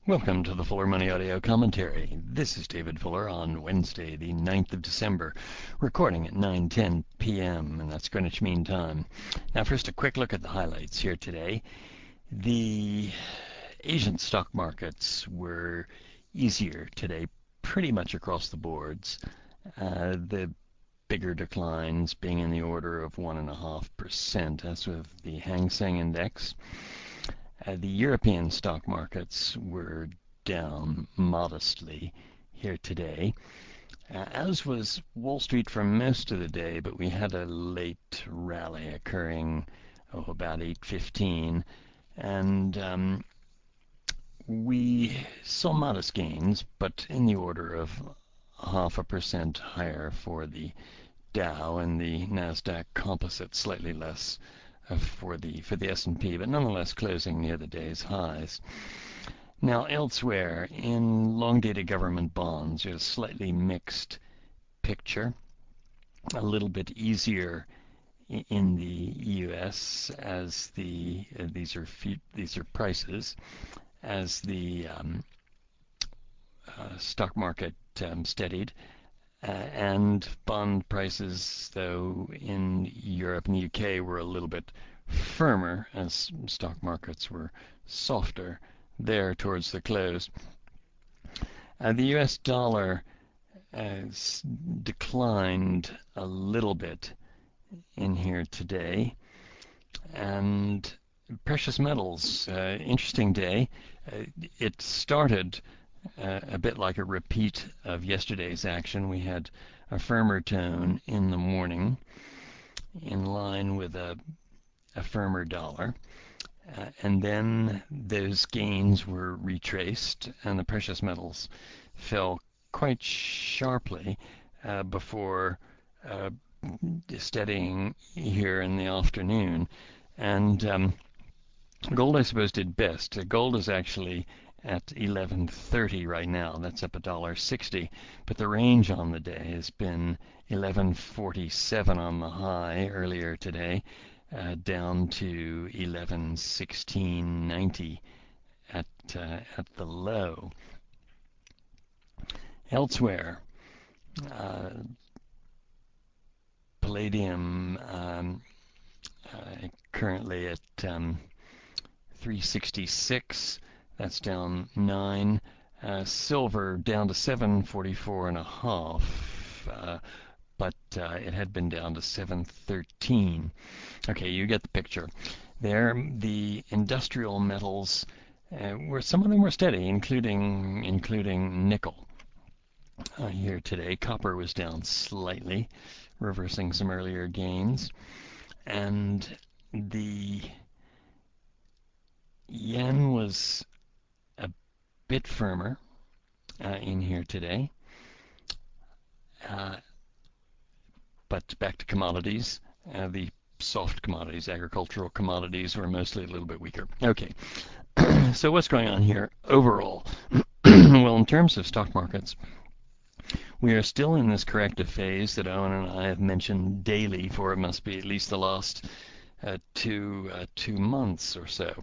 Welcome to the Fuller Money Audio Commentary. This is David Fuller on Wednesday, the 9th of December, recording at 9:10 p.m., and that's Greenwich Mean Time. Now, first, a quick look at the highlights here today. The Asian stock markets were easier today, pretty much across the boards. The bigger declines being in the order of 1.5%, as with the Hang Seng Index. The European stock markets were down modestly here today, as was Wall Street for most of the day, but we had a late rally occurring about 8:15, and we saw modest gains, but in the order of 0.5% higher for the Dow, and the Nasdaq Composite slightly less for the S&P, but nonetheless closing near the day's highs. Now, elsewhere, in long-dated government bonds, there's a slightly mixed picture. A little bit easier in the U.S. as these are prices, as the stock market steadied. And bond prices, though, in Europe and the UK were a little bit firmer as stock markets were softer there towards the close. The US dollar declined a little bit in here today. And precious metals, interesting day. It started a bit like a repeat of yesterday's action. We had a firmer tone in the morning in line with a firmer dollar. And then those gains were retraced and the precious metals fell quite sharply before steadying here in the afternoon. And gold, I suppose, did best. Gold is actually at 11.30 right now. That's up $1.60, but the range on the day has been 11.47 on the high earlier today, down to 11.1690 at the low. Elsewhere, palladium currently at 366. That's down 9. Silver down to 744.5, but it had been down to 713. Okay, you get the picture. There, the industrial metals some of them were steady, including nickel. Here today, copper was down slightly, reversing some earlier gains, and the yen was a bit firmer in here today. But back to commodities. The soft commodities, agricultural commodities, were mostly a little bit weaker. Okay, so what's going on here overall? Well, in terms of stock markets, we are still in this corrective phase that Owen and I have mentioned daily for it must be at least the last 2 months or so.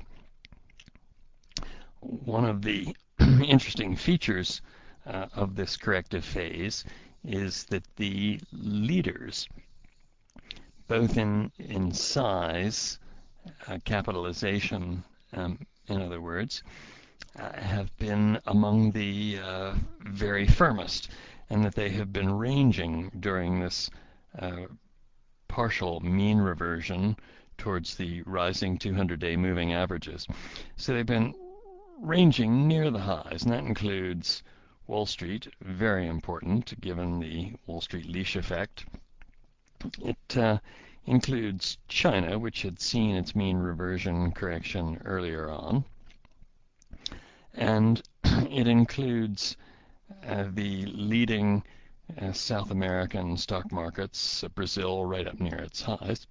One of the interesting features of this corrective phase is that the leaders, both in size, capitalization, in other words, have been among the very firmest, and that they have been ranging during this partial mean reversion towards the rising 200-day moving averages. So they've been ranging near the highs, and that includes Wall Street, very important given the Wall Street leash effect. It includes China, which had seen its mean reversion correction earlier on, and it includes the leading South American stock markets, Brazil right up near its highs.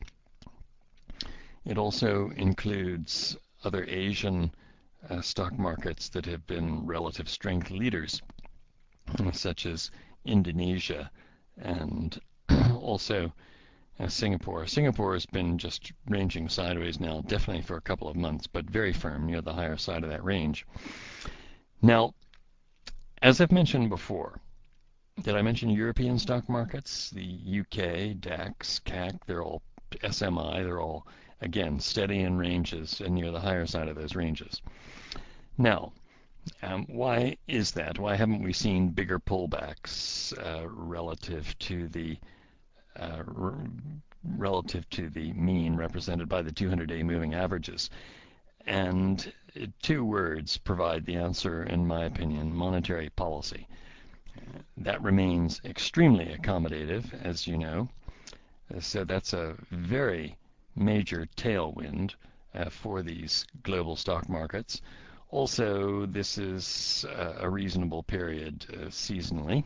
It also includes other Asian stock markets that have been relative strength leaders, such as Indonesia, and also Singapore. Singapore has been just ranging sideways now, definitely for a couple of months, but very firm near the higher side of that range. Now, as I've mentioned before, did I mention European stock markets? The UK, DAX, CAC, they're all SMI, they're all, again, steady in ranges and near the higher side of those ranges. Now, why is that? Why haven't we seen bigger pullbacks relative to the mean represented by the 200-day moving averages? And two words provide the answer, in my opinion: monetary policy. That remains extremely accommodative, as you know. So that's a very major tailwind for these global stock markets. Also, this is a reasonable period seasonally.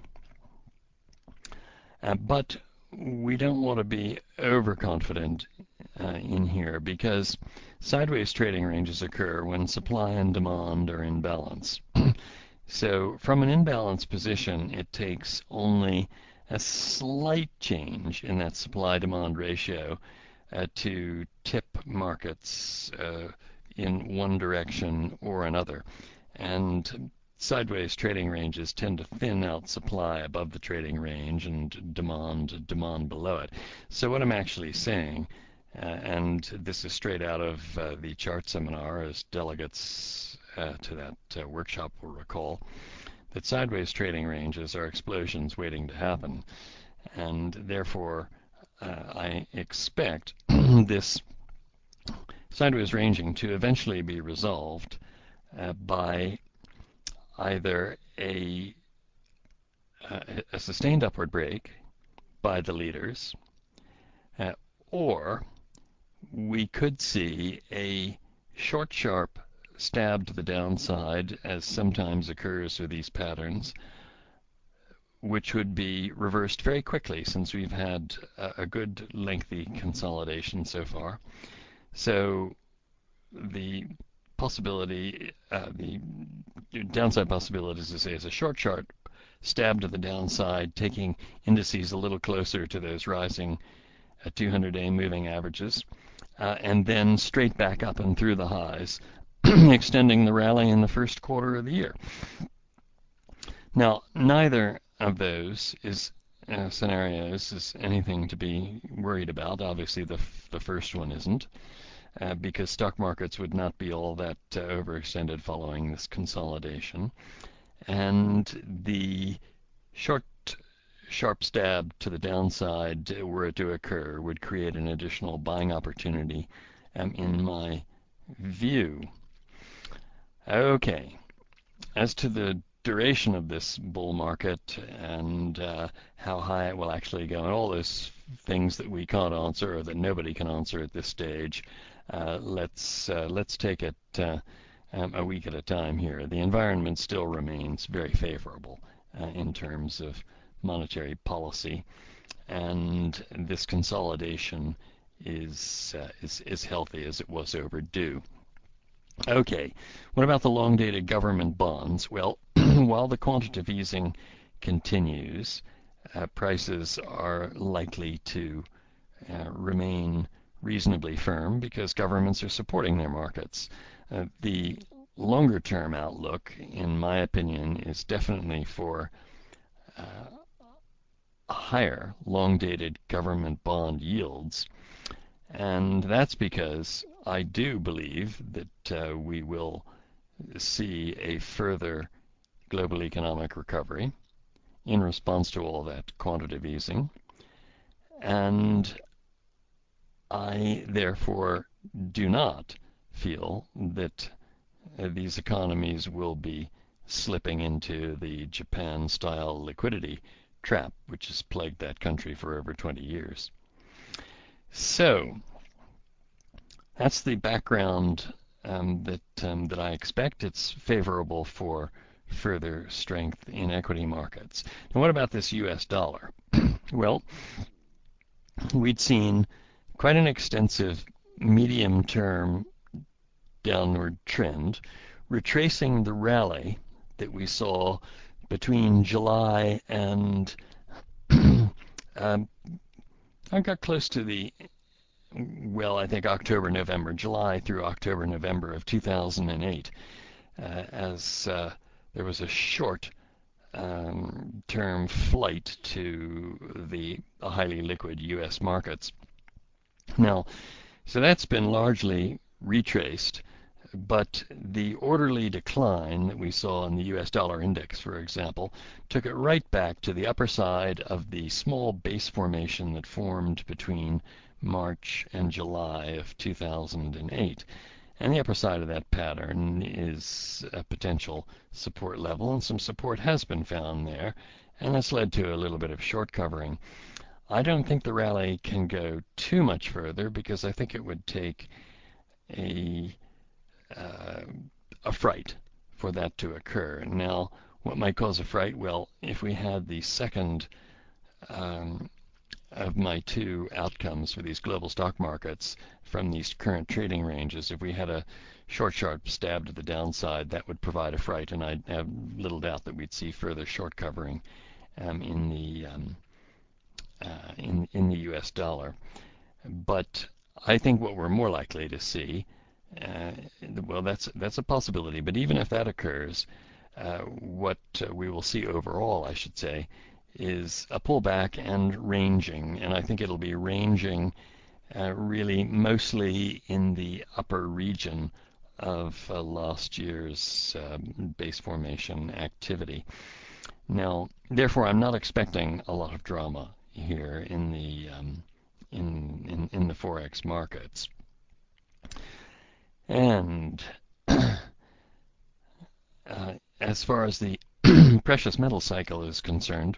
But we don't want to be overconfident in here, because sideways trading ranges occur when supply and demand are in balance. So from an imbalanced position, it takes only a slight change in that supply-demand ratio to tip markets in one direction or another. And sideways trading ranges tend to thin out supply above the trading range and demand below it. So what I'm actually saying, and this is straight out of the chart seminar, as delegates to that workshop will recall, that sideways trading ranges are explosions waiting to happen, and therefore I expect this sideways ranging to eventually be resolved by either a sustained upward break by the leaders, or we could see a short, sharp stab to the downside, as sometimes occurs with these patterns, which would be reversed very quickly, since we've had a good lengthy consolidation so far. So the possibility, the downside possibilities, to say, is a short, sharp stab to the downside, taking indices a little closer to those rising 200-day moving averages, and then straight back up and through the highs, extending the rally in the first quarter of the year. Now, neither of those scenarios is anything to be worried about. Obviously, the first one isn't, because stock markets would not be all that overextended following this consolidation. And the short, sharp stab to the downside, were it to occur, would create an additional buying opportunity, in my view. Okay, as to the duration of this bull market and how high it will actually go, and all those things that we can't answer, or that nobody can answer at this stage, let's take it a week at a time here. The environment still remains very favorable in terms of monetary policy, and this consolidation is healthy, as it was overdue. Okay, what about the long-dated government bonds? Well, while the quantitative easing continues, prices are likely to remain reasonably firm, because governments are supporting their markets. The longer-term outlook, in my opinion, is definitely for higher long-dated government bond yields. And that's because I do believe that we will see a further global economic recovery in response to all that quantitative easing. And I therefore do not feel that these economies will be slipping into the Japan-style liquidity trap, which has plagued that country for over 20 years. So that's the background that I expect. It's favorable for further strength in equity markets. Now, what about this U.S. dollar? Well, we'd seen quite an extensive medium-term downward trend, retracing the rally that we saw between July and I got close to I think October, November, July through October, November of 2008, as there was a short term flight to the highly liquid U.S. markets. Now, so that's been largely retraced, but the orderly decline that we saw in the US dollar index, for example, took it right back to the upper side of the small base formation that formed between March and July of 2008. And the upper side of that pattern is a potential support level, and some support has been found there, and that's led to a little bit of short covering. I don't think the rally can go too much further because I think it would take a fright for that to occur. Now, what might cause a fright? Well, if we had the second of my two outcomes for these global stock markets from these current trading ranges, if we had a short sharp stab to the downside, that would provide a fright, and I have little doubt that we'd see further short covering in the U.S. dollar. But I think what we're more likely to see, well, that's a possibility. But even if that occurs, what we will see overall, I should say, is a pullback and ranging, and I think it'll be ranging really mostly in the upper region of last year's base formation activity. Now, therefore, I'm not expecting a lot of drama here in the forex markets. And as far as the precious metal cycle is concerned,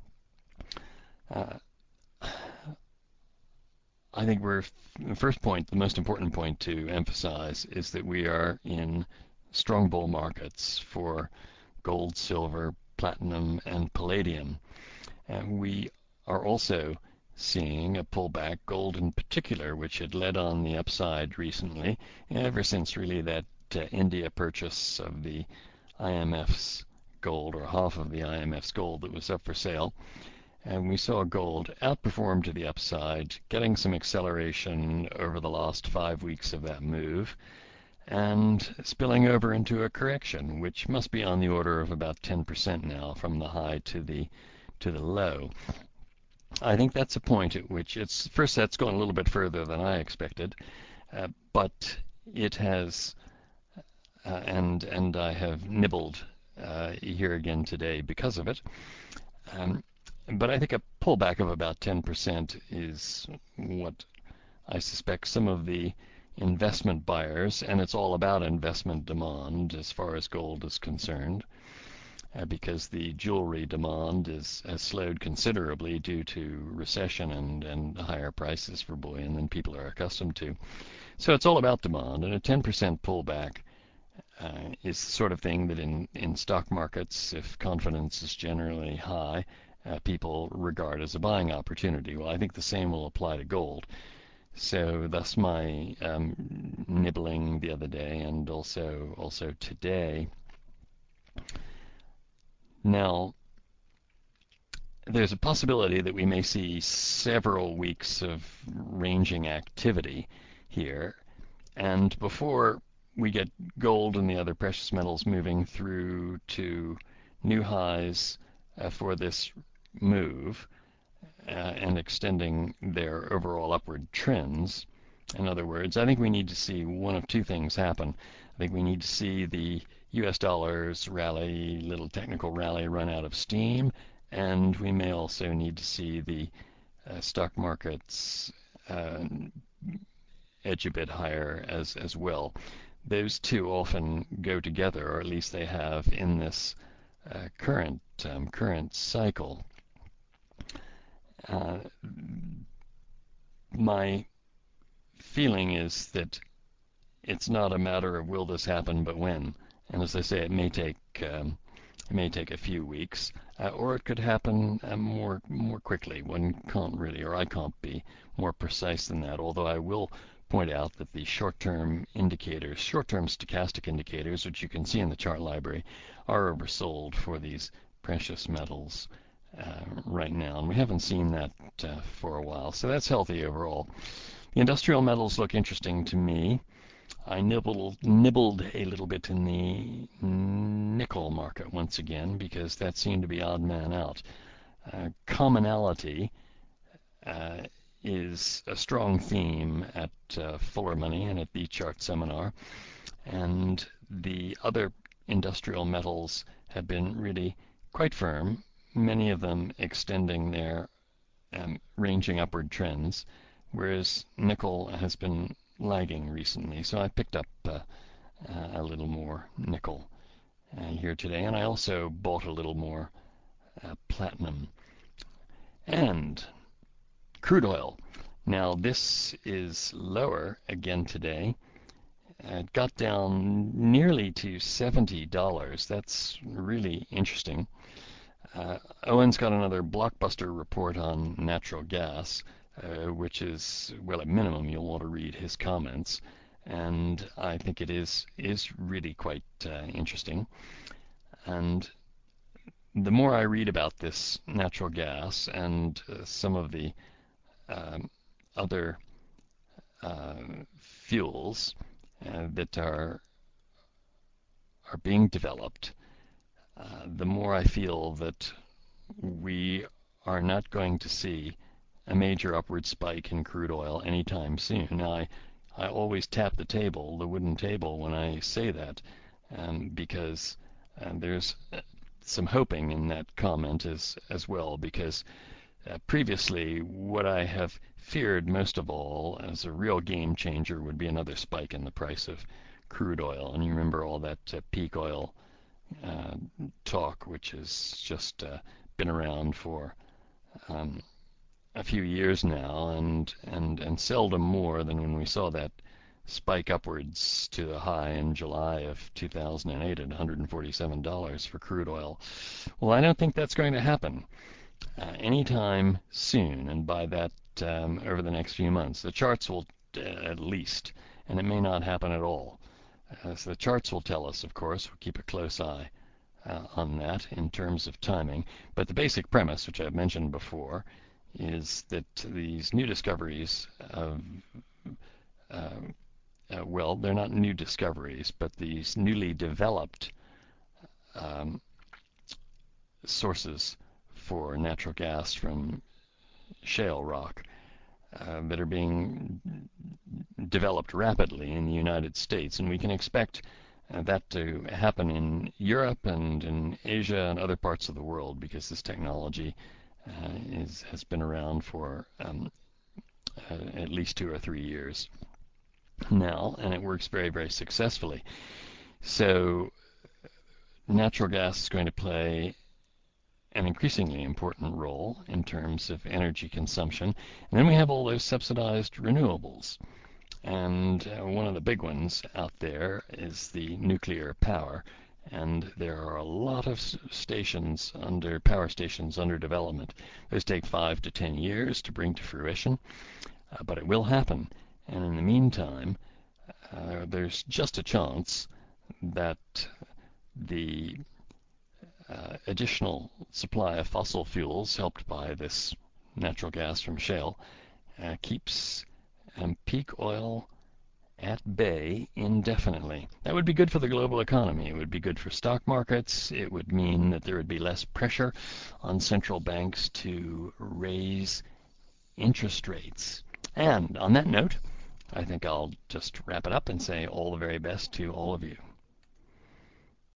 I think the first point, the most important point to emphasize is that we are in strong bull markets for gold, silver, platinum, and palladium. And we are also seeing a pullback, gold in particular, which had led on the upside recently, ever since really that India purchase of the IMF's gold, or half of the IMF's gold that was up for sale. And we saw gold outperform to the upside, getting some acceleration over the last 5 weeks of that move, and spilling over into a correction, which must be on the order of about 10% now from the high to the low. I think that's a point at which that's gone a little bit further than I expected, but it has, and I have nibbled here again today because of it. But I think a pullback of about 10% is what I suspect some of the investment buyers, and it's all about investment demand as far as gold is concerned, because the jewelry demand has slowed considerably due to recession and higher prices for bullion than people are accustomed to. So it's all about demand, and a 10% pullback is the sort of thing that in stock markets, if confidence is generally high, people regard as a buying opportunity. Well, I think the same will apply to gold. So thus my nibbling the other day and also today. Now, there's a possibility that we may see several weeks of ranging activity here, and before we get gold and the other precious metals moving through to new highs for this move and extending their overall upward trends. In other words, I think we need to see one of two things happen. I think we need to see the US dollars rally, little technical rally, run out of steam, and we may also need to see the stock markets edge a bit higher as well. Those two often go together, or at least they have in this current cycle. My feeling is that it's not a matter of will this happen, but when. And as I say, it may take a few weeks, or it could happen more quickly. One can't really, or I can't be more precise than that. Although I will point out that the short-term indicators, short-term stochastic indicators, which you can see in the chart library, are oversold for these precious metals right now, and we haven't seen that for a while. So that's healthy overall. The industrial metals look interesting to me. I nibbled a little bit in the nickel market once again because that seemed to be odd man out. Commonality is a strong theme at Fuller Money and at the Chart Seminar, and the other industrial metals have been really quite firm, many of them extending their ranging upward trends, whereas nickel has been lagging recently. So I picked up a little more nickel here today, and I also bought a little more platinum. And crude oil. Now this is lower again today. It got down nearly to $70. That's really interesting. Owen's got another blockbuster report on natural gas, which is, well, at minimum, you'll want to read his comments. And I think it is really quite interesting. And the more I read about this natural gas and some of the other fuels that are being developed, the more I feel that we are not going to see a major upward spike in crude oil anytime soon. Now, I always tap the table, the wooden table, when I say that, because there's some hoping in that comment as well, because previously what I have feared most of all as a real game changer would be another spike in the price of crude oil. And you remember all that peak oil talk, which has just been around for a few years now, and seldom more than when we saw that spike upwards to the high in July of 2008 at $147 for crude oil. Well, I don't think that's going to happen anytime soon, and by that over the next few months. The charts will at least, and it may not happen at all. So the charts will tell us, of course. We'll keep a close eye on that in terms of timing. But the basic premise, which I've mentioned before, is that these new discoveries of well, they're not new discoveries, but these newly developed sources for natural gas from shale rock that are being developed rapidly in the United States, and we can expect that to happen in Europe and in Asia and other parts of the world, because this technology has been around for at least 2 or 3 years now, and it works very, very successfully. So natural gas is going to play an increasingly important role in terms of energy consumption. And then we have all those subsidized renewables. And one of the big ones out there is the nuclear power. And there are a lot of power stations under development. Those take 5 to 10 years to bring to fruition, but it will happen. And in the meantime, there's just a chance that the additional supply of fossil fuels, helped by this natural gas from shale, keeps peak oil at bay indefinitely. That would be good for the global economy. It would be good for stock markets. It would mean that there would be less pressure on central banks to raise interest rates. And on that note, I think I'll just wrap it up and say all the very best to all of you.